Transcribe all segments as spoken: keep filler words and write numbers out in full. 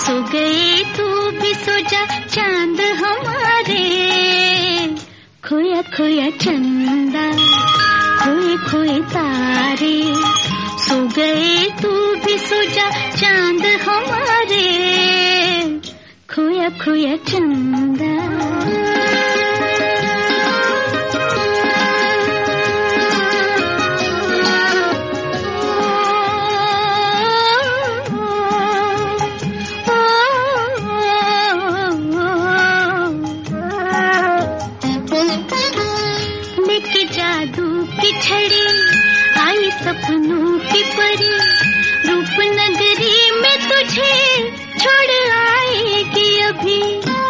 सो गए तू भी सो जा चांद हमारे, खोया खोया चंदा खोए खोए तारे, सो गए तू भी सो जा चांद हमारे, खोया खोया चंदा। छड़ी आई सपनों की परी, रूपनगरी में तुझे छोड़ आएगी अभी।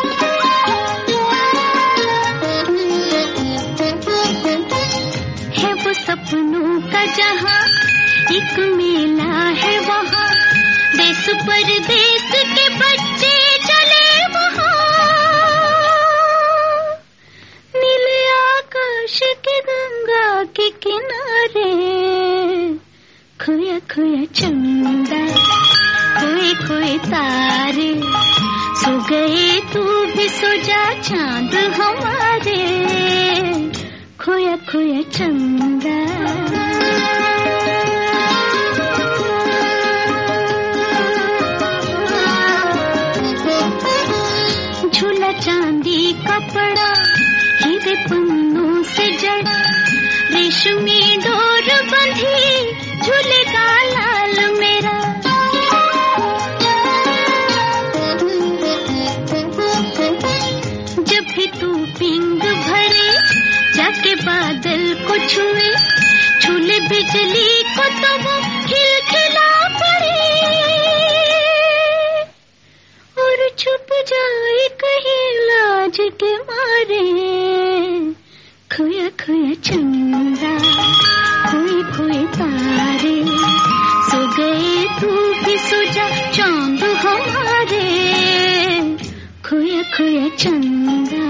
है वो सपनों का जहां, एक मेला है वहां, देश परदेश के बच्चे चले वहां। नीले आकाश के गंगा के किनारे, खोया खोया चंदा खोए खोए तारे, सो गए तू भी सो जा चांद हमारे, खोया खोया चंदा। झूला चांदी का पड़ा, हीरे पन्नों से जड़ा, रेशमी डोर बंधी झूलेगा लाल मेरा। जब भी तू पींग भरे जाके बादल को छुए, छूले बिजली को तो वो खिलखिला पड़े, और छुप जाए कहीं लाज के मारे, खोया खोया चंदा खोए खोए तारे, सो गए तू भी सो जा चांद हमारे, खोया खोया चंदा।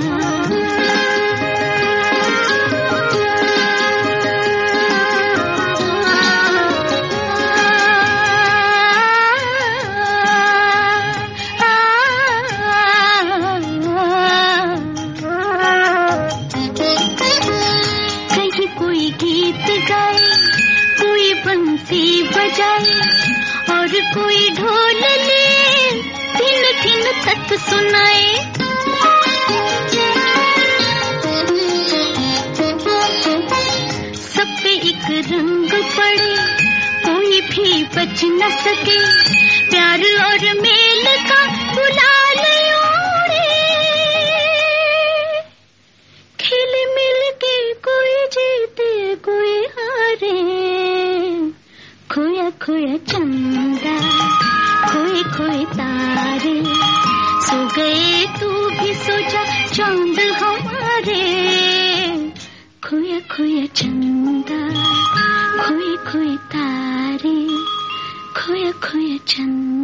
कोई बंसी बजाए और कोई ढोल ले, थिन थिन तक सुनाए। सब पे एक रंग पड़े, कोई भी बच न सके, प्यार और मेल का गुलाल ओढ़े। खेल मिल के कोई जीते कोई हारे, खोया खोया चंदा खोए खोए तारे, सो गए तू भी सो जा चांद हमारे, खोया खोया चंदा खोए खोए तारे, खोया खोया चंदा।